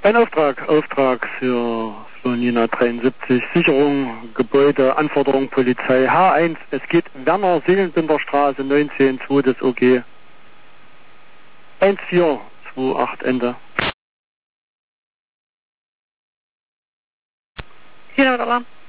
Ein Auftrag für Nina 73, Sicherung, Gebäude, Anforderung, Polizei, H1, es geht Werner Seelenbinder Straße, 19, 2 des OG, 1428 Ende. Hier, Alarm.